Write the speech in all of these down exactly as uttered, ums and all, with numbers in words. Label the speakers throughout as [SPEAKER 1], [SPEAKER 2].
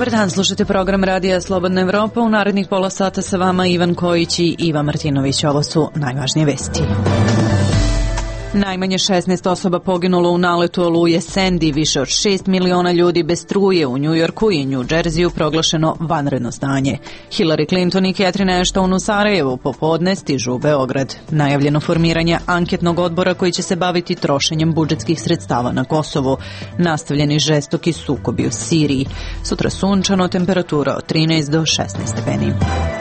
[SPEAKER 1] Dobar dan, slušate program Radija Slobodna Evropa. U narednih pola sata sa vama Ivan Kojić i Iva Martinović. Ovo su najvažnije vesti. Najmanje šesnaest osoba poginulo u naletu oluje Sandy, više od šest miliona ljudi bez struje u Njujorku i New Jerseyu proglašeno vanredno stanje. Hillary Clinton i Catherine Ashton u Sarajevu popodne stižu u Beograd. Najavljeno formiranje anketnog odbora koji će se baviti trošenjem budžetskih sredstava na Kosovu. Nastavljeni žestoki sukobi u Siriji. Sutra sunčano, temperatura od trinaest do šesnaest stepeni.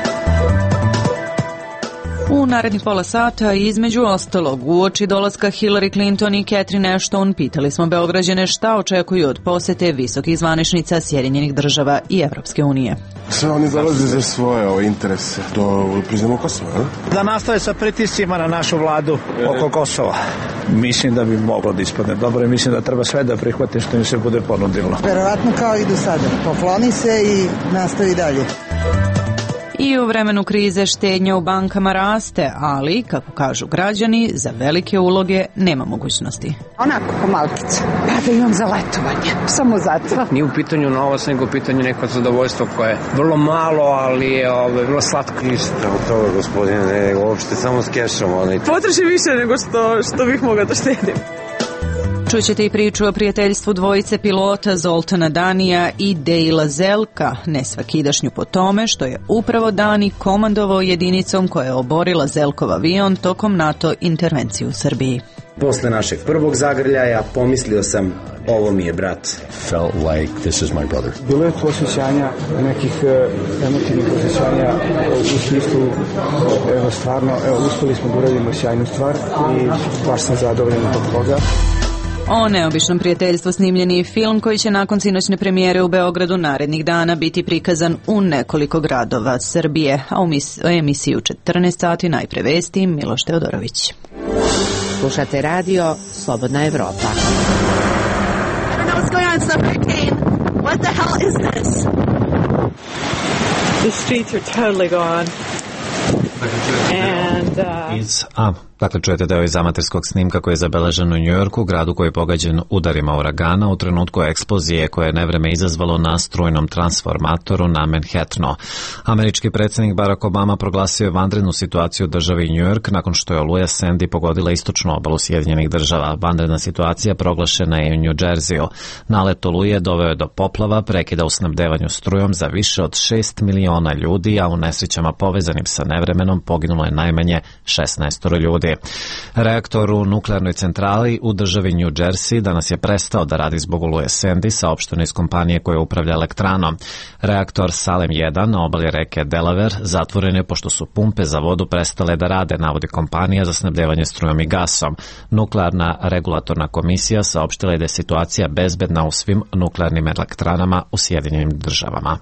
[SPEAKER 1] U narednih pola sata, između ostalog, uoči dolaska Hillary Clinton i Catherine Ashton, pitali smo Beograđane šta očekuju od posete visokih zvaničnica Sjedinjenih država i Evropske unije.
[SPEAKER 2] Sve oni dolaze za svoje ove interese do priznamo Kosova, ne?
[SPEAKER 3] Da nastave sa pritiscima na našu vladu oko Kosova. Mislim da bi moglo da ispadne dobro i mislim da treba sve da prihvate što im se bude ponudilo.
[SPEAKER 4] Verovatno kao i do sada. Pokloni se i nastavi dalje.
[SPEAKER 1] I u vremenu krize štednja u bankama raste, ali, kako kažu građani, za velike uloge nema mogućnosti.
[SPEAKER 5] Onako, pomalkice. Pa da imam za letovanje, samo zato.
[SPEAKER 6] Nije u pitanju novac, nego u pitanju neko zadovoljstvo koje je vrlo malo, ali je ove, vrlo slatko.
[SPEAKER 7] Ništa od toga, gospodine, ne, uopšte samo s kešom. Ali...
[SPEAKER 8] Potroši više nego što, što bih mogla da štedim.
[SPEAKER 1] Čućete i priču o prijateljstvu dvojice pilota Zoltana Danija i Dejla Zelka, nesvakidašnju po tome što je upravo Dani komandovao jedinicom koja je oborila Zelkov avion tokom NATO intervencije u Srbiji.
[SPEAKER 9] Posle našeg prvog zagrljaja pomislio sam, ovo mi je brat.
[SPEAKER 10] Felt like this is my brother.
[SPEAKER 11] Bilo je to osjećanja, nekih uh, emotivnih osjećanja u smislu, evo stvarno, evo uspeli smo da uradimo sjajnu stvar i baš sam zadovoljan od toga.
[SPEAKER 1] O neobičnom prijateljstvu snimljeni je film koji će nakon sinoćne premijere u Beogradu narednih dana biti prikazan u nekoliko gradova Srbije, a u emisiji u četrnaest sati najpre vesti Miloš Teodorović.
[SPEAKER 12] Slušate radio Slobodna Evropa.
[SPEAKER 13] I don't know what's going on, it's a hurricane. What the hell is this?
[SPEAKER 8] The streets are totally gone. And, uh...
[SPEAKER 14] Iz, a, dakle čujete deo iz amaterskog snimka koji je zabeležen u Njujorku, gradu koji je pogađen udarima uragana u trenutku eksplozije koje je nevreme izazvalo na strujnom transformatoru na Manhattanu. Američki predsjednik Barack Obama proglasio je vanrednu situaciju u državi Njujork nakon što je oluja Sandy pogodila istočnu obalu Sjedinjenih država. Vanredna situacija proglašena je u New Jerseyu. Nalet oluje doveo je do poplava, prekida u snabdevanju strujom za više od šest miliona ljudi, a u nesrećama povezanim sa nevremenom poginulo je najmanje šesnaest ljudi. Reaktor u nuklearnoj centrali u državi New Jersey danas je prestao da radi zbog oluje Sandy, saopšteno iz kompanije koja upravlja elektranom. Reaktor Salem jedan na obali reke Delaware zatvoren je pošto su pumpe za vodu prestale da rade, navodi kompanija za snabdevanje strujom i gasom. Nuklearna regulatorna komisija saopštila je da je situacija bezbedna u svim nuklearnim elektranama u Sjedinjenim državama.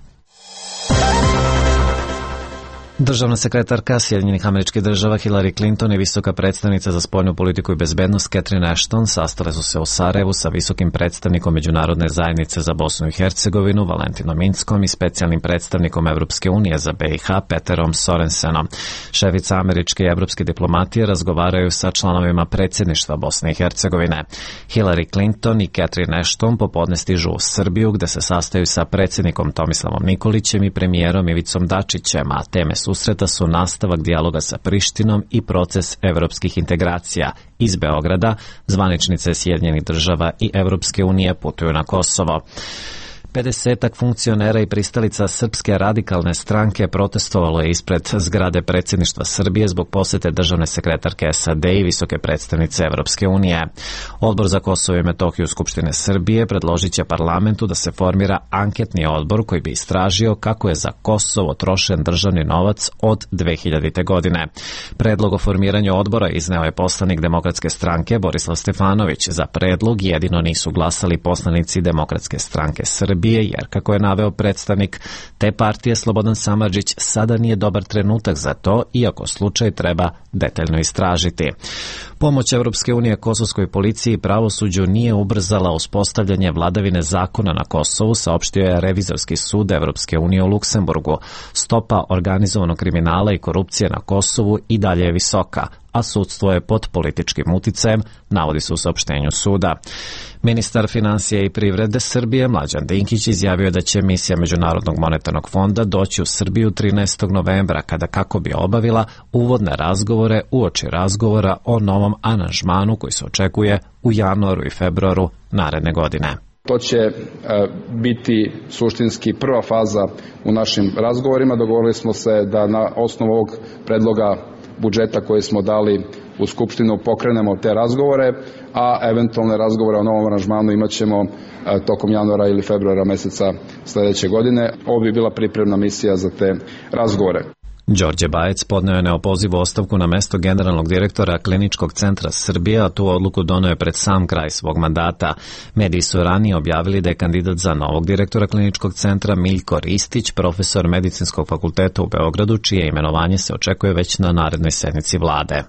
[SPEAKER 14] Državna sekretarka Sjedinjenih Američkih Država Hillary Clinton i visoka predstavnica za spoljnu politiku i bezbednost Catherine Ashton sastale su se u Sarajevu sa visokim predstavnikom Međunarodne zajednice za Bosnu i Hercegovinu Valentinom Inckom i specijalnim predstavnikom Evropske unije za B i H Peterom Sorensenom. Šefica američke i evropske diplomatije razgovaraju sa članovima predsjedništva Bosne i Hercegovine. Hillary Clinton i Catherine Ashton popodne stižu u Srbiju gde se sastaju sa predsjednikom Tomislavom Nikolićem i premijerom Ivicom Dačićem, a teme su susreta su nastavak dijaloga sa Prištinom i proces evropskih integracija. Iz Beograda zvaničnice Sjedinjenih država i Evropske unije putuju na Kosovo. Pedesetak funkcionera i pristalica Srpske radikalne stranke protestovalo je ispred zgrade predsjedništva Srbije zbog posete državne sekretarke S A D i visoke predstavnice Evropske unije. Odbor za Kosovo i Metohiju Skupštine Srbije predložit će parlamentu da se formira anketni odbor koji bi istražio kako je za Kosovo trošen državni novac od dve hiljadite. godine. Predlog o formiranju odbora izneo je poslanik Demokratske stranke Borislav Stefanović. Za predlog jedino nisu glasali poslanici Demokratske stranke Srbije, jer, kako je naveo predstavnik te partije Slobodan Samardžić, sada nije dobar trenutak za to, iako slučaj treba detaljno istražiti. Pomoć Evropske unije kosovskoj policiji i pravosuđu nije ubrzala uspostavljanje vladavine zakona na Kosovu, saopštio je Revizorski sud Evropske unije u Luksemburgu. Stopa organizovanog kriminala i korupcije na Kosovu i dalje je visoka. a sudstvo je pod političkim uticajem, navodi se u saopštenju suda. Ministar financija i privrede Srbije Mlađan Dinkić izjavio da će misija Međunarodnog monetarnog fonda doći u Srbiju trinaestog novembra, kada kako bi obavila uvodne razgovore uoči razgovora o novom aranžmanu koji se očekuje u januaru i februaru naredne godine.
[SPEAKER 15] To će e, biti suštinski prva faza u našim razgovorima. Dogovorili smo se da na osnovu ovog predloga budžeta koji smo dali u Skupštinu pokrenemo te razgovore, a eventualne razgovore o novom aranžmanu imat ćemo e, tokom januara ili februara meseca sledeće godine. Ovo bi bila pripremna misija za te razgovore.
[SPEAKER 14] Đorđe Bajec podneo je neopozivu ostavku na mesto generalnog direktora Kliničkog centra Srbije, a tu odluku doneo je pred sam kraj svog mandata. Mediji su ranije objavili da je kandidat za novog direktora Kliničkog centra Miljko Ristić, profesor Medicinskog fakulteta u Beogradu, čije imenovanje se očekuje već na narednoj sednici vlade.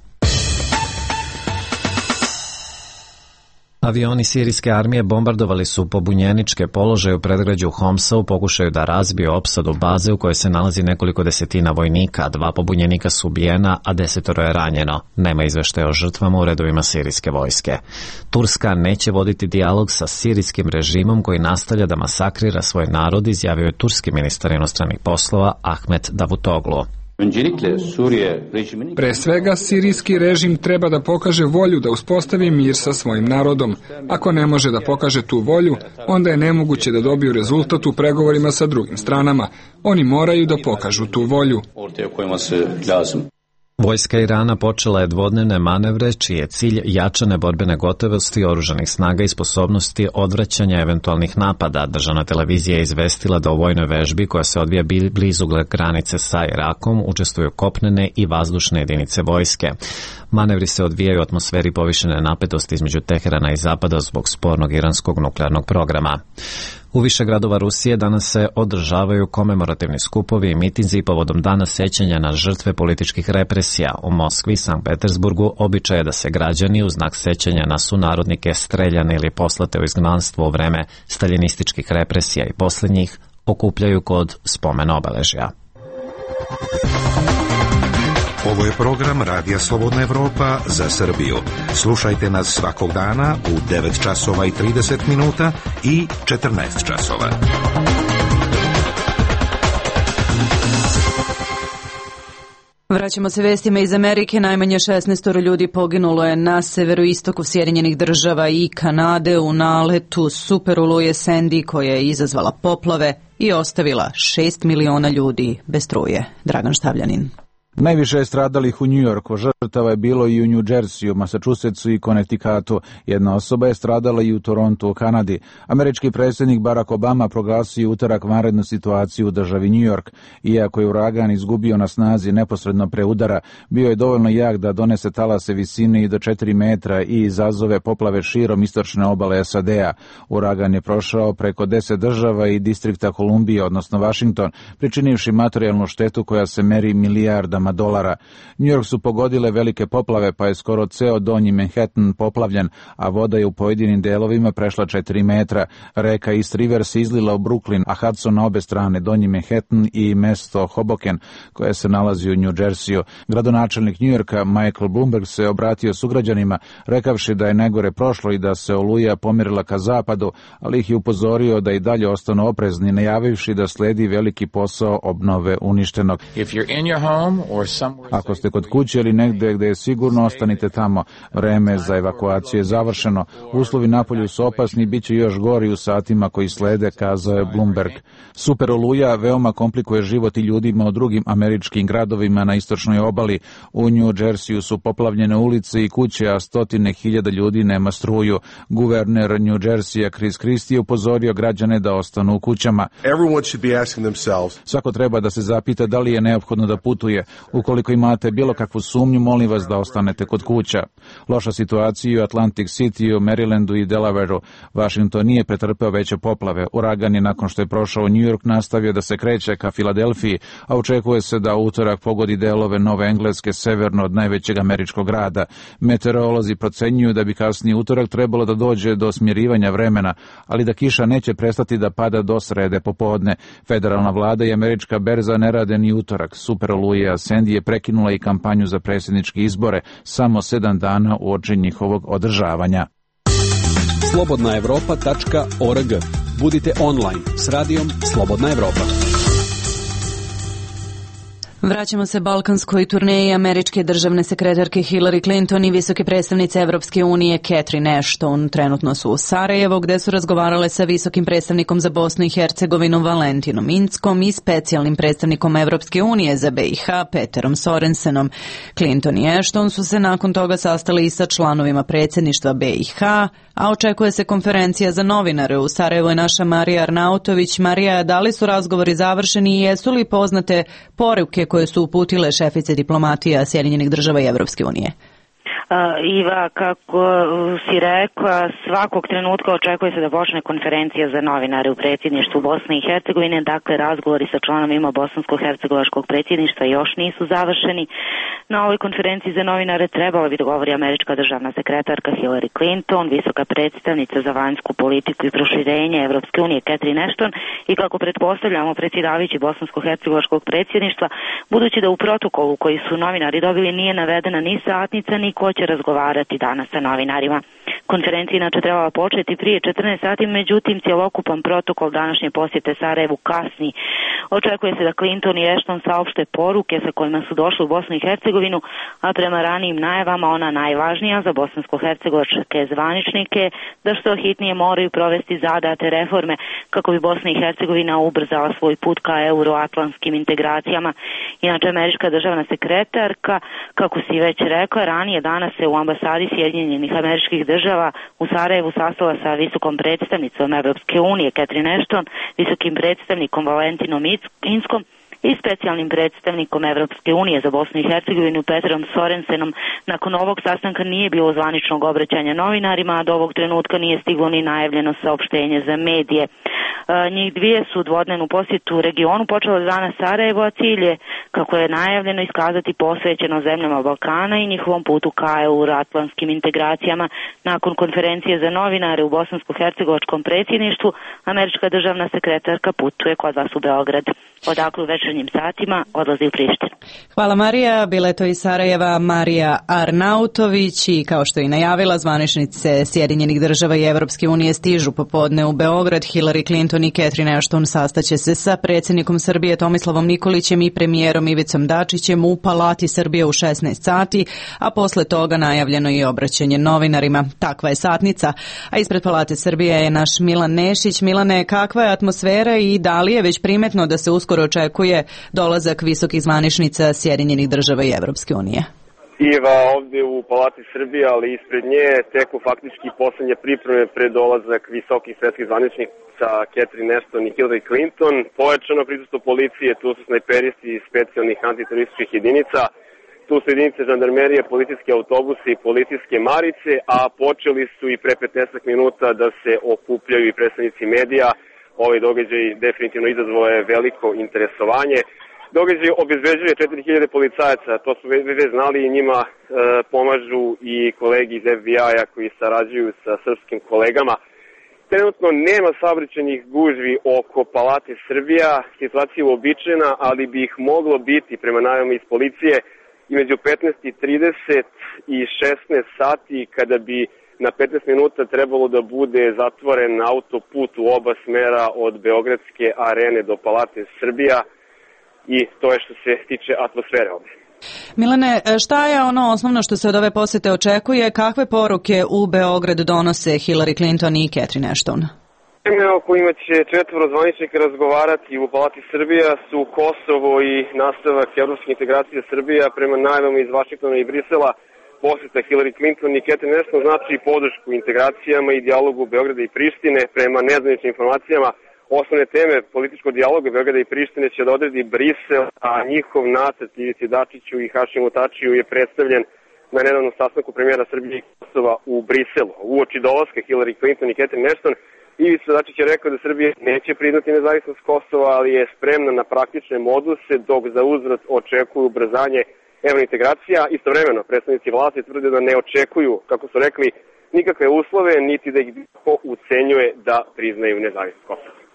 [SPEAKER 14] Avioni sirijske armije bombardovali su pobunjeničke položaje u predgrađu Homsa u pokušaju da razbiju opsadu baze u kojoj se nalazi nekoliko desetina vojnika. Dva pobunjenika su ubijena, a desetoro je ranjeno. Nema izveštaja o žrtvama u redovima sirijske vojske. Turska neće voditi dijalog sa sirijskim režimom koji nastavlja da masakrira svoj narod, izjavio je turski ministar inostranih poslova Ahmet Davutoglu.
[SPEAKER 16] Pre svega, sirijski režim treba da pokaže volju da uspostavi mir sa svojim narodom. Ako ne može da pokaže tu volju, onda je nemoguće da dobiju rezultat u pregovorima sa drugim stranama. Oni moraju da pokažu tu volju.
[SPEAKER 14] Vojska Irana počela je dvodnevne manevre, čiji je cilj jačane borbene gotovosti oružanih snaga i sposobnosti odvraćanja eventualnih napada. Državna televizija je izvestila da u vojnoj vežbi, koja se odvija blizu granice sa Irakom, učestvuju kopnene i vazdušne jedinice vojske. Manevri se odvijaju u atmosferi povišene napetosti između Teherana i Zapada zbog spornog iranskog nuklearnog programa. U više gradova Rusije danas se održavaju komemorativni skupovi i mitinzi povodom dana sećanja na žrtve političkih represija. U Moskvi i Sankt Petersburgu običaj je da se građani u znak sećanja na sunarodnike streljane ili poslate u izgnanstvo u vreme staljinističkih represija i poslednjih okupljaju kod spomen obeležja.
[SPEAKER 17] Ovo je program Radija Slobodna Evropa za Srbiju. Slušajte nas svakog dana u devet časova i trideset minuta i četrnaest časova.
[SPEAKER 1] Vraćamo se vestima iz Amerike. Najmanje šesnaest ljudi poginulo je na severoistoku Sjedinjenih država i Kanade u naletu superoluje Sandy koja je izazvala poplave i ostavila šest miliona ljudi bez struje. Dragan Štavljanin.
[SPEAKER 18] Najviše je stradalih u Njujorku, žrtava je bilo i u New Jerseyu, Massachusettsu i Connecticutu. Jedna osoba je stradala i u Torontu u Kanadi. Američki predsjednik Barack Obama proglasio utorak vanrednu situaciju u državi New York. Iako je uragan izgubio na snazi neposredno pre udara, bio je dovoljno jak da donese talase visine i do četiri metra i izazove poplave širom istočne obale S A D-a. Uragan je prošao preko deset država i distrikta Kolumbije, odnosno Washington, pričinivši materijalnu štetu koja se meri milijardama dolara. New York su pogodile velike poplave, pa je skoro ceo donji Manhattan poplavljen, a voda je u pojedinim delovima prešla četiri metra. Reka East River se izlila u Brooklyn, a Hudson na obe strane, donji Manhattan i mesto Hoboken, koje se nalazi u New Jerseyu. Gradonačelnik New Yorka Michael Bloomberg se obratio sugrađanima, rekavši da je negore prošlo i da se oluja pomerila ka zapadu, ali ih je upozorio da i dalje ostanu oprezni, najavivši da sledi veliki posao obnove uništenog. Ako ste kod kuće ili negde gde je sigurno, ostanite tamo. Vreme za evakuaciju je završeno. Uslovi napolju su opasni i bit će još gori u satima koji slede, kazao je Bloomberg. Super oluja veoma komplikuje život i ljudima u drugim američkim gradovima na istočnoj obali. U New Jerseyu su poplavljene ulice i kuće, a stotine hiljada ljudi nema struju. Guverner New Jerseya Chris Christie je upozorio građane da ostanu u kućama. Svako treba da se zapita da li je neophodno da putuje. Ukoliko imate bilo kakvu sumnju, molim vas da ostanete kod kuća. Loša situacija u Atlantic City, u Marylandu i Delawareu. Washington nije pretrpeo veće poplave. Uragan je nakon što je prošao New York nastavio da se kreće ka Filadelfiji, a očekuje se da utorak pogodi delove Nove Engleske severno od najvećeg američkog grada. Meteorolozi procenjuju da bi kasnije utorak trebalo da dođe do smirivanja vremena, ali da kiša neće prestati da pada do srede popodne. Federalna vlada i američka berza ne rade ni utorak. Super oluja Sandy je prekinula i kampanju za predsjedničke izbore samo sedam dana uoči njihovog održavanja.
[SPEAKER 19] slobodna evropa tačka org. Budite online s radijom Slobodna Evropa.
[SPEAKER 1] Vraćamo se balkanskoj turneji američke državne sekretarke Hillary Clinton i visoke predstavnice Evropske unije Catherine Ashton. Trenutno su u Sarajevo gdje su razgovarale sa visokim predstavnikom za Bosnu i Hercegovinu Valentinom Inckom i specijalnim predstavnikom Evropske unije za B i H Peterom Sorensenom. Clinton i Ashton su se nakon toga sastali i sa članovima predsjedništva B i H, a očekuje se konferencija za novinare. U Sarajevu je naša Marija Arnautović. Marija, da li su razgovori završeni i jesu li poznate poruke koje su uputile šefice diplomatija Sjedinjenih država i Evropske unije?
[SPEAKER 20] Iva, kako si rekla, svakog trenutka očekuje se da počne konferencija za novinare u predsjedništvu Bosne i Hercegovine. Dakle, razgovori sa članovima bosansko-hercegovačkog predsjedništva još nisu završeni. Na ovoj konferenciji za novinare trebala bi da govori američka državna sekretarka Hillary Clinton, visoka predstavnica za vanjsku politiku i proširenje Evropske unije Catherine Ashton i, kako pretpostavljamo, predsjedavajući bosansko-hercegovačkog predsjedništva, budući da u protokolu koji su novinari dobili nije navedena ni satnica ni ko će razgovarati danas sa novinarima. Konferencija inače trebala početi prije četrnaest sati, međutim cjelokupan protokol današnje posjete Sarajevu kasni. Očekuje se da Clinton i Ashton saopšte poruke sa kojima su došli u Bosnu i Hercegovinu, a prema ranijim najavama ona najvažnija za bosansko-hercegovačke zvaničnike da što hitnije moraju provesti zadate reforme kako bi Bosna i Hercegovina ubrzala svoj put ka euroatlantskim integracijama. Inače, američka državna sekretarka, kako si već rekla, ranije danas se u ambasadi Sjedinjenih Američkih Država u Sarajevu sastala sa visokom predstavnicom Evropske unije Catherine Ashton, visokim predstavnikom Valentinom Inckom i specijalnim predstavnikom Evropske unije za Bosnu i Hercegovinu Petrom Sorensenom. Nakon ovog sastanka nije bilo zvaničnog obraćanja novinarima, a do ovog trenutka nije stiglo ni najavljeno saopštenje za medije. Njih dvije su dvodnevnu posjetu regionu počela danas Sarajevo, a cilj je, kako je najavljeno, iskazati posvećeno zemljama Balkana i njihovom putu ka euroatlantskim integracijama. Nakon konferencije za novinare u bosansko-hercegovačkom predsjedništvu, američka državna sekretarka putuje kod vas u Beograd. Odakle u večernjim satima odlazi u Prištinu.
[SPEAKER 1] Hvala, Marija. Bila je to iz Sarajeva Marija Arnautović i, kao što je i najavila, zvaničnice Sjedinjenih država i Evropske unije stižu popodne u Beograd. Hillary Clinton i Catherine Ashton sastaće se sa predsjednikom Srbije Tomislavom Nikolićem i premijerom Ivicom Dačićem u Palati Srbije u šesnaest sati, a posle toga najavljeno i obraćanje novinarima. Takva je satnica. A ispred Palate Srbije je naš Milan Nešić. Milane, kakva je atmosfera i da li je već primetno da se uskoro očekuje dolazak visokih zvaničnica Sjedinjenih država i Evropske unije?
[SPEAKER 21] Iva, ovdje u Palati Srbije, ali ispred nje teku faktički posljednje pripreme pred dolazak visokih svetskih zvaničnica Catherine Ashton i Hillary Clinton. Pojačano prisustvo policije, tu su snajperisti iz specijalnih antiterorističkih jedinica, tu su jedinice žandarmerije, policijske autobuse i policijske marice, a počeli su i pre petnaest minuta da se okupljaju i predstavnici medija. Ovaj događaj definitivno izazvao je veliko interesovanje. Događaj obezbeđuje četiri hiljade policajaca, to su već znali i njima e, pomažu i kolegi iz F B I-a koji sarađuju sa srpskim kolegama. Trenutno nema saobraćajnih gužvi oko Palate Srbija, situacija je uobičajena, ali bi ih moglo biti prema najavama iz policije i među petnaest i trideset i šesnaest sati, kada bi na petnaest minuta trebalo da bude zatvoren autoput u oba smera od Beogradske arene do Palate Srbija. I to je što se tiče atmosfere ovdje.
[SPEAKER 1] Milane, šta je ono osnovno što se od ove posjete očekuje? Kakve poruke u Beograd donose Hillary Clinton i Catherine Ashton?
[SPEAKER 21] Teme o kojima će četvoro zvaničnika razgovarati u Palati Srbija su Kosovo i nastavak evropske integracije Srbija. Prema najavama iz Vašingtona i Brisela, posjeta Hillary Clinton i Catherine Ashton znači podršku integracijama i dijalogu Beograda i Prištine. Prema nezvaničnim informacijama, osnovne teme političkog dijaloga Beograda i Prištine će da odredi Brisel, a njihov nacrt Ivici Dačiću i Hašimu Tačiju je predstavljen na nedavnom sastanku premijera Srbije i Kosova u Briselu. Uoči dolaska Hillary Clinton i Catherine Ashton, Ivica Dačić je rekao da Srbija neće priznati nezavisnost Kosova, ali je spremna na praktične moduse, dok za uzvrat očekuju ubrzanje evrointegracija. Istovremeno, predstavnici vlasti tvrde da ne očekuju, kako su rekli, nikakve uslove, niti da ih ko ucenjuje da priznaju nezavisnost Kosova.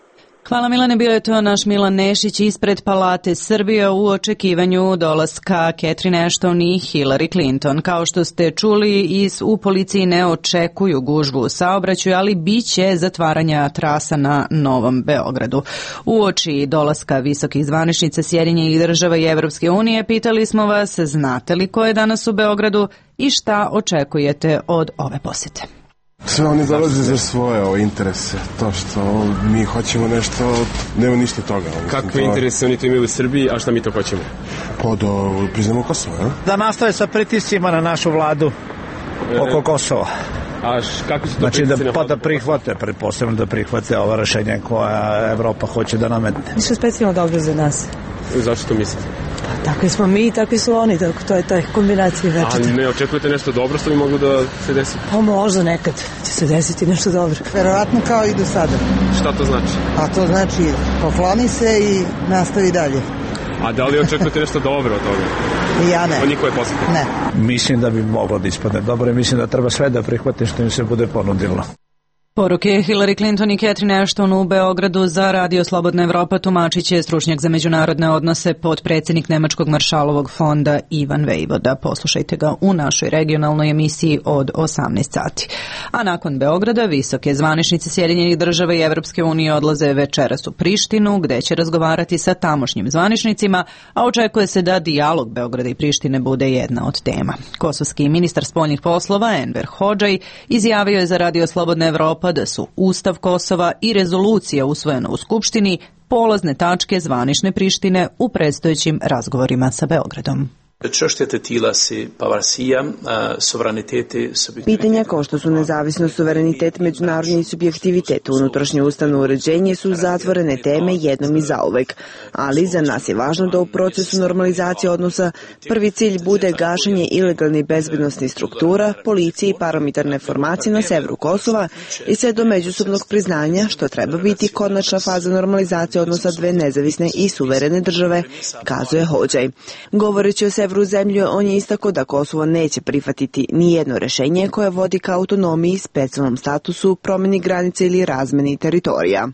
[SPEAKER 1] Hvala Milane, bio je to naš Milan Nešić ispred Palate Srbije u očekivanju dolaska Catherine Ashton i Hillary Clinton. Kao što ste čuli, iz, u policiji ne očekuju gužvu u saobraćaju, ali bit će zatvaranja trasa na Novom Beogradu. Uoči dolaska visokih zvaničnica Sjedinjenih Država i Evropske unije, pitali smo vas, znate li ko je danas u Beogradu i šta očekujete od ove posjete?
[SPEAKER 2] Sve oni dolaze za svoje o, interese, to što mi hoćemo nešto, nema ništa toga.
[SPEAKER 22] Kakve
[SPEAKER 2] to...
[SPEAKER 22] interese oni to imaju u Srbiji, a šta mi to hoćemo?
[SPEAKER 2] Pa da priznamo Kosovo, ja?
[SPEAKER 3] Da nastave sa pritiscima na našu vladu oko Kosova.
[SPEAKER 22] A kako su to
[SPEAKER 3] znači
[SPEAKER 22] pritisci
[SPEAKER 3] da,
[SPEAKER 22] na
[SPEAKER 3] pa da prihvate, pretpostavljam da prihvate ova rešenja koja Evropa hoće da nametne.
[SPEAKER 8] Ništa specijalno dobro za nas.
[SPEAKER 22] Zašto to mislite?
[SPEAKER 8] Pa takvi smo mi, takvi su oni, tako to je taj kombinacija večeta.
[SPEAKER 22] A ne očekujete nešto dobro što bi moglo da se desi?
[SPEAKER 8] Pa možda nekad će se desiti nešto dobro.
[SPEAKER 4] Verovatno kao i do sada.
[SPEAKER 22] Šta to znači?
[SPEAKER 4] A to znači pokloni se i nastavi dalje.
[SPEAKER 22] A da li očekujete nešto dobro od toga?
[SPEAKER 4] Ja ne.
[SPEAKER 22] Od njihove posjete?
[SPEAKER 4] Ne.
[SPEAKER 3] Mislim da bi moglo da ispadne dobro i mislim da treba sve da prihvate što im se bude ponudilo.
[SPEAKER 1] Poruke Hillary Clinton i Catherine Ashton u Beogradu za Radio Slobodna Evropa tumačit će stručnjak za međunarodne odnose, potpredsjednik Nemačkog maršalovog fonda Ivan Vejvoda. Poslušajte ga u našoj regionalnoj emisiji od osamnaest sati. A nakon Beograda visoke zvaničnice Sjedinjenih Država i Evropske unije odlaze večeras u Prištinu, gde će razgovarati sa tamošnjim zvaničnicima, a očekuje se da dijalog Beograda i Prištine bude jedna od tema. Kosovski ministar spoljnih poslova Enver Hodžaj izjavio je za Radio Slobodna Evropa da su Ustav Kosova i rezolucija usvojena u Skupštini polazne tačke zvanične Prištine u predstojećim razgovorima sa Beogradom.
[SPEAKER 23] Pitanja kao što su nezavisnost, suverenitet, međunarodni subjektivitet, unutrašnje ustavno uređenje su zatvorene teme jednom i zauvek, ali za nas je važno da u procesu normalizacije odnosa prvi cilj bude gašenje ilegalnih bezbednosnih struktura, policije i paramilitarne formacije na severu Kosova i sve do međusobnog priznanja, što treba biti konačna faza normalizacije odnosa dve nezavisne i suverene države, kazuje Hodžaj. Govoreći o severu zemlje, on je istakao da Kosovo neće prihvatiti ni jedno rešenje koje vodi ka autonomiji, specijalnom statusu, promjeni granice ili razmeni teritorija.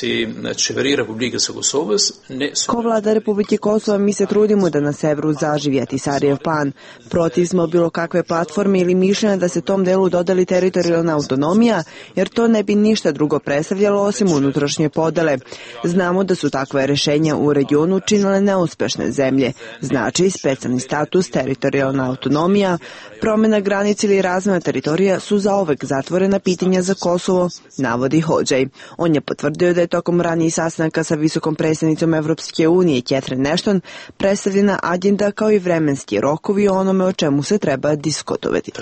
[SPEAKER 23] Ko vlada Republike Kosova, mi se trudimo da na severu zaživi Ahtisarijev plan. Protiv smo bilo kakve platforme ili mišljenja da se tom delu dodali teritorijalna autonomija, jer to ne bi ništa drugo predstavljalo osim unutrašnje podele. Znamo da su takve rešenja u regionu činile neuspešne zemlje. Znači, specijalni status, teritorijalna autonomija, promjena granica ili razmena teritorija su zauvek zatvorena pitanja za Kosovo, navodi Hodžaj. On je potvrdio da je tokom ranijih sastanaka sa visokom predsjednicom Evropske unije Catherine Ashton predstavljena agenda kao i vremenski rokovi o onome o čemu se treba diskutovati.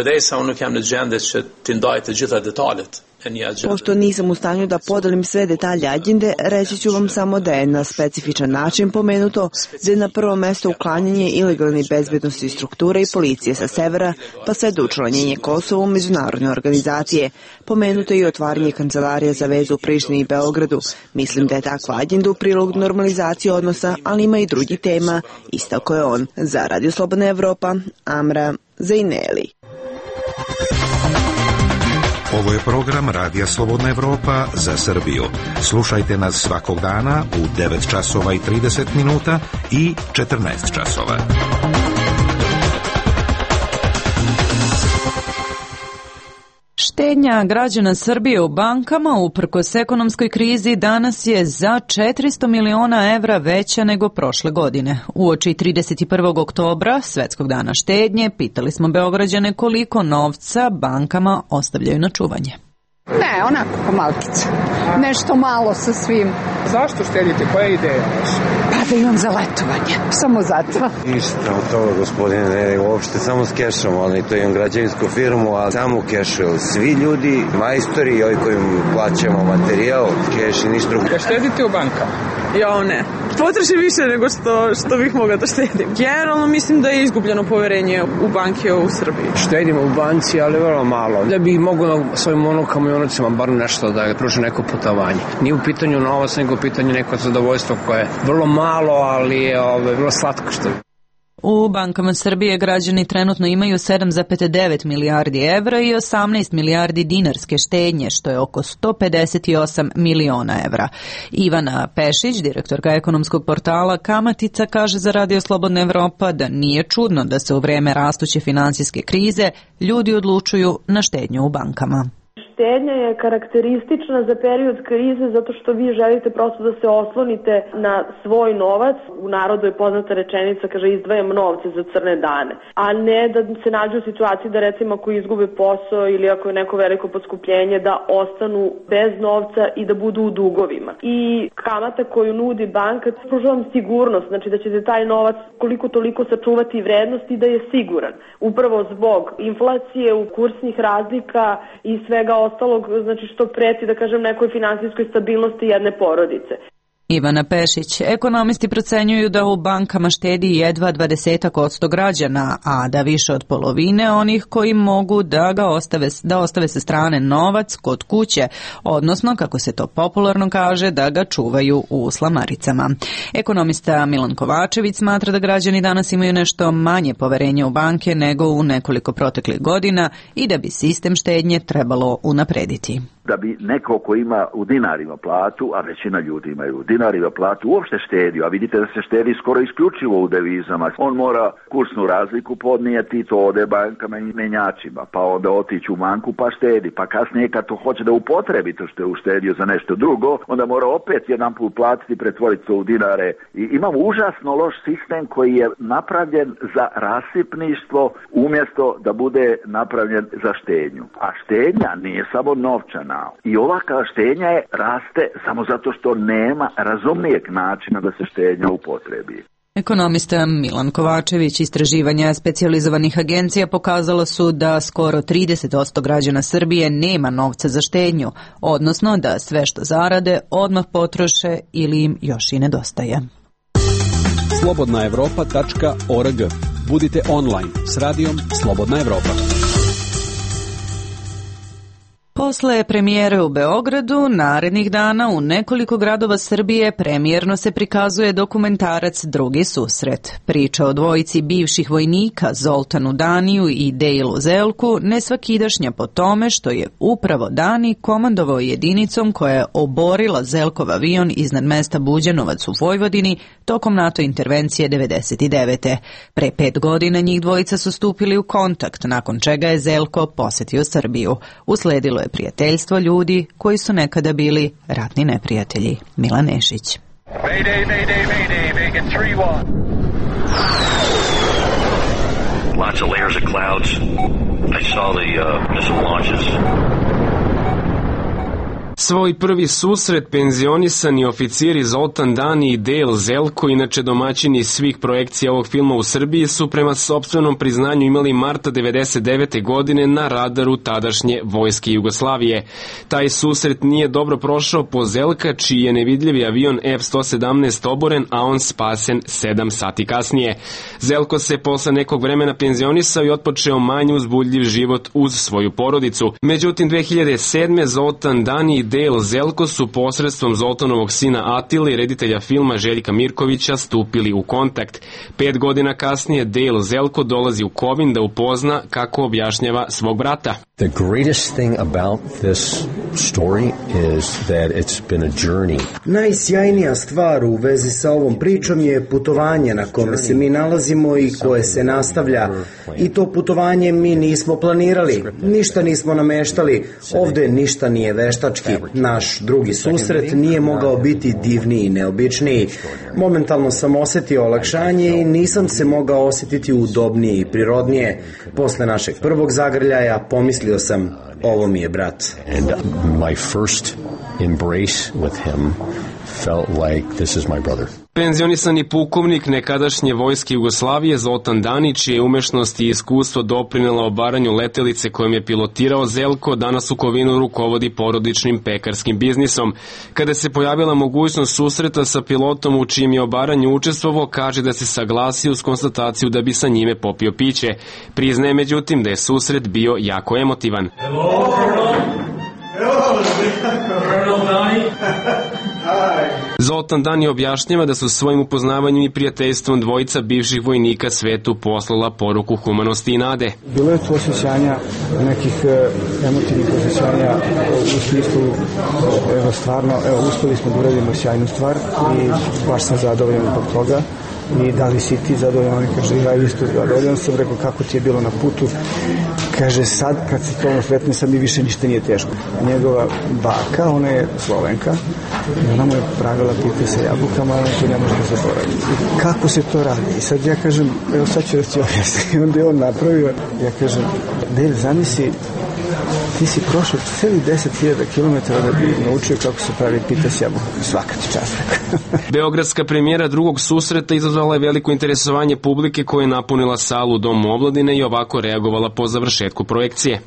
[SPEAKER 23] Pošto nisam u stanju da podelim sve detalje agende, reći ću vam samo da je na specifičan način pomenuto da je na prvo mesto uklanjanje ilegalnih bezbednosti strukture i policije sa severa, pa sve do učlanjenje Kosova u međunarodne organizacije. Pomenuto je i otvaranje kancelarija za vezu u Prištini i Beogradu. Mislim da je takva agenda u prilog normalizacije odnosa, ali ima i drugi tema, istako je on. Za Radio Slobodna Evropa, Amra Zajneli.
[SPEAKER 17] Ovo je program Radija Slobodna Evropa za Srbiju. Slušajte nas svakog dana u devet časova i trideset minuta i četrnaest časova.
[SPEAKER 1] Štednja građana Srbije u bankama uprkos ekonomskoj krizi danas je za četiristo miliona evra veća nego prošle godine. Uoči trideset prvog oktobra, Svetskog dana štednje, pitali smo Beograđane koliko novca bankama ostavljaju na čuvanje.
[SPEAKER 5] Ne, onako ko malkica. Nešto malo sa svim.
[SPEAKER 11] Zašto štedite? Koja je ideja vaša?
[SPEAKER 5] Pa da imam za letovanje. Samo zato.
[SPEAKER 7] Ništa od toga, gospodine, ne, uopšte samo s kešom. Oni to imam građevinsku firmu, a samo kešu. Svi ljudi, majstori i ovi kojim plaćamo materijal, keš i ništa drugo.
[SPEAKER 11] Ja štedite u bankama?
[SPEAKER 8] Ja, ne. Potrošim više nego što, što bih mogla da štedim. Generalno mislim da je izgubljeno poverenje u banke u Srbiji.
[SPEAKER 6] Štedimo u banci, ali vrlo malo. Da bih mogao svojim monokama i onocima bar nešto da pruži neko putovanje. Nije u pitanju novac, nego u pitanju neko zadovoljstvo koje je vrlo malo, ali je ove, vrlo slatko što je.
[SPEAKER 1] U bankama Srbije građani trenutno imaju sedam zarez devet milijardi evra i osamnaest milijardi dinarske štednje, što je oko sto pedeset osam miliona evra. Ivana Pešić, direktorka ekonomskog portala Kamatica, kaže za Radio Slobodna Evropa da nije čudno da se u vreme rastuće finansijske krize ljudi odlučuju na štednju u bankama.
[SPEAKER 9] Štednja je karakteristična za period krize zato što vi želite prosto da se oslonite na svoj novac. U narodu je poznata rečenica, kaže, izdvajam novce za crne dane, a ne da se nađu u situaciji da recimo ako izgube posao ili ako je neko veliko poskupljenje da ostanu bez novca i da budu u dugovima. I kamata koju nudi banka pruža vam sigurnost, znači da ćete taj novac koliko toliko sačuvati vrednost i da je siguran. Upravo zbog inflacije, u kursnih razlika i svega ostalog, znači što preti, da kažem, nekoj finansijskoj stabilnosti jedne porodice.
[SPEAKER 1] Ivana Pešić, ekonomisti procenjuju da u bankama štedi jedva dvadeset posto građana, a da više od polovine onih koji mogu da ga ostave, da ostave sa strane novac kod kuće, odnosno, kako se to popularno kaže, da ga čuvaju u slamaricama. Ekonomista Milan Kovačević smatra da građani danas imaju nešto manje poverenja u banke nego u nekoliko proteklih godina i da bi sistem štednje trebalo unaprediti.
[SPEAKER 10] Da bi neko ko ima u dinarima platu, a većina ljudi imaju u dinarima platu, uopšte štedi, a vidite da se štedi skoro isključivo u devizama. On mora kursnu razliku podnijeti, to ode bankama i menjačima, pa onda otići u banku pa štedi, pa kasnije kad to hoće da upotrebi to što je uštedio za nešto drugo, onda mora opet jedan put platiti, pretvoriti to u dinare. I imamo užasno loš sistem koji je napravljen za rasipništvo umjesto da bude napravljen za štednju. A štednja nije samo novčana. I ovakva štednja je raste samo zato što nema razumnijeg načina da se štednja upotrebi.
[SPEAKER 1] Ekonomista Milan Kovačević, istraživanja specijalizovanih agencija pokazala su da skoro trideset posto građana Srbije nema novca za štednju, odnosno da sve što zarade odmah potroše ili im još i nedostaje.
[SPEAKER 19] slobodna evropa tačka org. Budite online s radijom Slobodna Evropa.
[SPEAKER 1] Posle premijere u Beogradu, narednih dana u nekoliko gradova Srbije premijerno se prikazuje dokumentarac Drugi susret. Priča o dvojici bivših vojnika Zoltanu Daniju i Dejlu Zelku nesvakidašnja po tome što je upravo Dani komandovao jedinicom koja je oborila Zelkov avion iznad mesta Buđanovac u Vojvodini tokom NATO intervencije devedeset devete. Pre pet godina njih dvojica su stupili u kontakt, nakon čega je Zelko posetio Srbiju. Usledilo je prijateljstvo ljudi koji su nekada bili ratni neprijatelji. Milan Nešić.
[SPEAKER 12] Mayday, mayday, mayday, Vegan tri jedan. Lots of layers of clouds. I saw the uh, missile launches.
[SPEAKER 22] Svoj prvi susret penzionisani oficiri Zoltan Dani i Dejl Zelko, inače domaćini svih projekcija ovog filma u Srbiji, su prema sopstvenom priznanju imali marta devedeset devete godine na radaru tadašnje vojske Jugoslavije. Taj susret nije dobro prošao po Zelka, čiji je nevidljivi avion F sto sedamnaest oboren, a on spasen sedam sati kasnije. Zelko se posle nekog vremena penzionisao i otpočeo manje uzbudljiv život uz svoju porodicu. Međutim, dve hiljade sedme. Zoltan Dani i Dejl Zelko su posredstvom Zoltanovog sina Atile i reditelja filma Željka Mirkovića stupili u kontakt. Pet godina kasnije Dejl Zelko dolazi u Kovin da upozna kako objašnjava svog brata.
[SPEAKER 24] The greatest thing about this story is that it's been a journey.
[SPEAKER 25] Najsjajnija stvar u vezi sa ovom pričom je putovanje na kome se mi nalazimo i koje se nastavlja. I to putovanje mi nismo planirali, ništa nismo nameštali, ovde ništa nije veštački. Naš drugi susret nije mogao biti divniji i neobičniji. Momentalno sam osetio olakšanje i nisam se mogao osetiti udobnije i prirodnije. Posle našeg prvog zagrljaja pomislio sam, ovo mi je brat.
[SPEAKER 24] And my first embrace with him felt like this is my brother.
[SPEAKER 22] Penzionisani pukovnik nekadašnje vojske Jugoslavije Zoltan Dani, čije umešnost i iskustvo doprinela obaranju letelice kojom je pilotirao Zelko, danas u Kovinu rukovodi porodičnim pekarskim biznisom. Kada se pojavila mogućnost susreta sa pilotom u čijem je obaranju učestvovao, kaže da se saglasio uz konstataciju da bi sa njime popio piće. Priznaje međutim da je susret bio jako emotivan.
[SPEAKER 26] Hello, Colonel. Hello, Colonel Dani. Hi.
[SPEAKER 22] Zoltan Dani objašnjava da su svojim upoznavanjem i prijateljstvom dvojica bivših vojnika svetu poslala poruku humanosti i nade.
[SPEAKER 11] Bilo je tu osjećanja, nekih emotivnih osjećanja u smislu, evo stvarno, evo uspeli smo da uradimo sjajnu stvar i baš sam zadovoljan zbog toga. I da li si ti zadovoljan? On kaže, ja isto zadovoljan sam. Rekao, kako ti je bilo na putu? Kaže, sad kad si to sretni, sad mi više ništa nije teško. Njegova baka, ona je Slovenka, i ona mu je pravila pite sa jabukama, ali to ne može da zaboravi. Kako se to radi? I sad ja kažem, evo sad ću da ti objasniti. I onda je on napravio, ja kažem, Dave, zamisli, ti si prošao celi deset hiljada kilometara da bi naučio kako se pravi pita s jabukom. Svaka ti čast.
[SPEAKER 22] Beogradska premijera drugog susreta izazvala je veliko interesovanje publike koja je napunila salu u Domu omladine i ovako reagovala po završetku projekcije.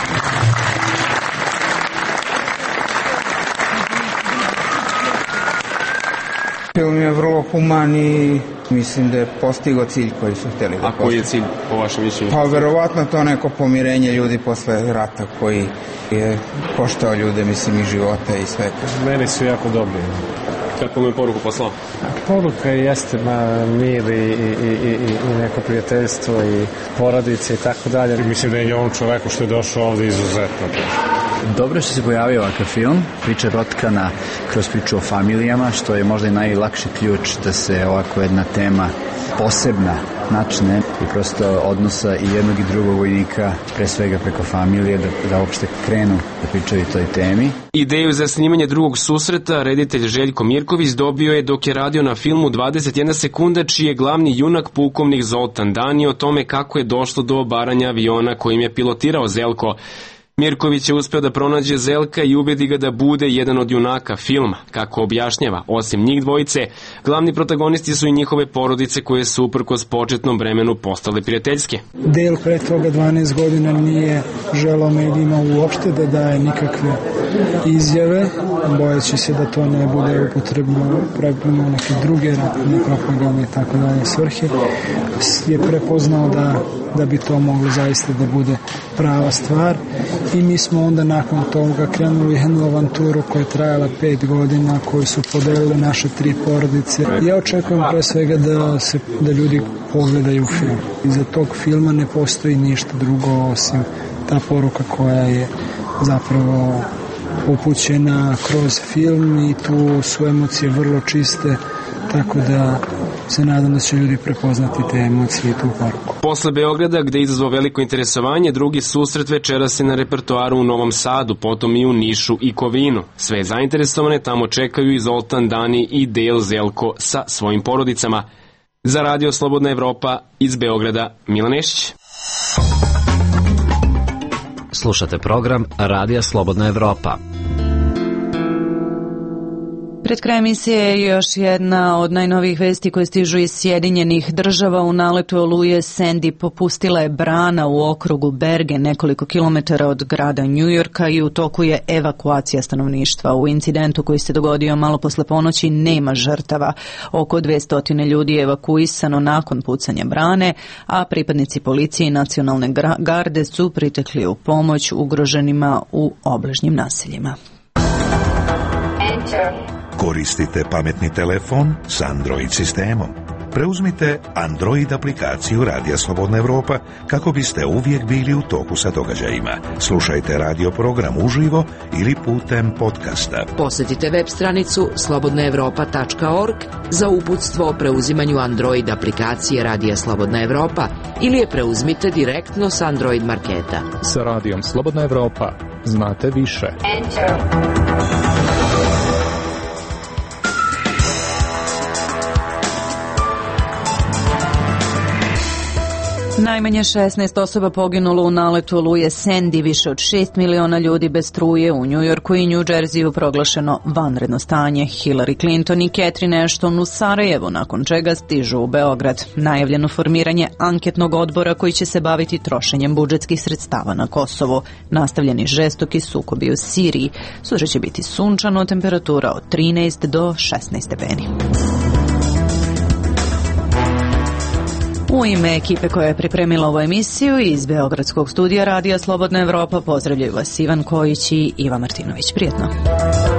[SPEAKER 13] Film je vrlo human i mislim da je postigao cilj koji su htjeli da postigao.
[SPEAKER 22] A koji je cilj po vašem mišljenju?
[SPEAKER 13] Pa verovatno to neko pomirenje ljudi posle rata koji je koštao ljude, mislim, i života i sve.
[SPEAKER 14] Meni su jako dobri.
[SPEAKER 22] Kako mu je poruku poslao?
[SPEAKER 14] Poruka jeste ma, mir i, i, i, i neko prijateljstvo i porodice i tako dalje. Mislim da je ovom čoveku što je došao ovde izuzetno.
[SPEAKER 15] Dobro što se pojavio ovakav film, priča je protkana kroz priču o familijama, što je možda i najlakši ključ da se ovako jedna tema posebna načne i prosto odnosa i jednog i drugog vojnika, pre svega preko familije, da, da uopšte krenu da pričaju toj temi.
[SPEAKER 22] Ideju za snimanje drugog susreta reditelj Željko Mirković dobio je dok je radio na filmu dvadeset jedna sekunda, čiji je glavni junak pukovnik Zoltan Dani o tome kako je došlo do obaranja aviona kojim je pilotirao Zelko. Mirković je uspeo da pronađe Zelka i ubedi ga da bude jedan od junaka filma. Kako objašnjava, osim njih dvojice, glavni protagonisti su i njihove porodice koje su uprkos početnom vremenu postale prijateljske.
[SPEAKER 11] Dale pre toga dvanaest godina nije želao medijima uopšte da daje nikakve izjave, bojeći se da to ne bude upotrebno prema neke druge ratne propagande i tako dalje svrhe. Je prepoznao da, da bi to moglo zaista da bude prava stvar i mi smo onda nakon toga krenuli jednu avanturu koja je trajala pet godina, koju su podelile naše tri porodice. Ja očekujem pre svega da, se, da ljudi pogledaju film. Iza tog filma ne postoji ništa drugo osim ta poruka koja je zapravo upućena kroz film i tu su emocije vrlo čiste, tako da se nadam da će ljudi prepoznati te emocije i tu poruku.
[SPEAKER 22] Posle Beograda, gde je izazvao veliko interesovanje, drugi susret večeras je na repertoaru u Novom Sadu, potom i u Nišu i Kovinu. Sve zainteresovane tamo čekaju i Zoltan Dani i Dale Zelko sa svojim porodicama. Za Radio Slobodna Evropa iz Beograda, Milan Nešić.
[SPEAKER 16] Slušate program Radija Slobodna Evropa.
[SPEAKER 1] Pred krajem emisije je još jedna od najnovijih vesti koje stižu iz Sjedinjenih država. U naletu oluje Sandy popustila je brana u okrugu Bergen, nekoliko kilometara od grada Njujorka, i u toku je evakuacija stanovništva. U incidentu koji se dogodio malo posle ponoći nema žrtava. Oko dvesta ljudi je evakuisano nakon pucanja brane, a pripadnici policije i nacionalne garde su pritekli u pomoć ugroženima u obližnjim naseljima.
[SPEAKER 17] Koristite pametni telefon s Android sistemom. Preuzmite Android aplikaciju Radija Slobodna Evropa kako biste uvijek bili u toku sa događajima. Slušajte radio program uživo ili putem podcasta.
[SPEAKER 18] Posjetite web stranicu slobodna evropa tačka org za uputstvo o preuzimanju Android aplikacije Radija Slobodna Evropa ili je preuzmite direktno s Android marketa.
[SPEAKER 26] Sa Radijom Slobodna Evropa znate više. Enter.
[SPEAKER 1] Najmanje šesnaest osoba poginulo u naletu oluje Sandy, više od šest miliona ljudi bez struje. U Njujorku i New Jerseyu proglašeno vanredno stanje. Hillary Clinton i Catherine Ashton u Sarajevo, nakon čega stižu u Beograd. Najavljeno formiranje anketnog odbora koji će se baviti trošenjem budžetskih sredstava na Kosovo. Nastavljeni žestoki sukobi u Siriji. Sutra će biti sunčano, temperatura od trinaest do šesnaest stepeni. U ime ekipe koja je pripremila ovu emisiju iz Beogradskog studija Radija Slobodna Evropa pozdravljaju vas Ivan Kojić i Iva Martinović. Prijetno.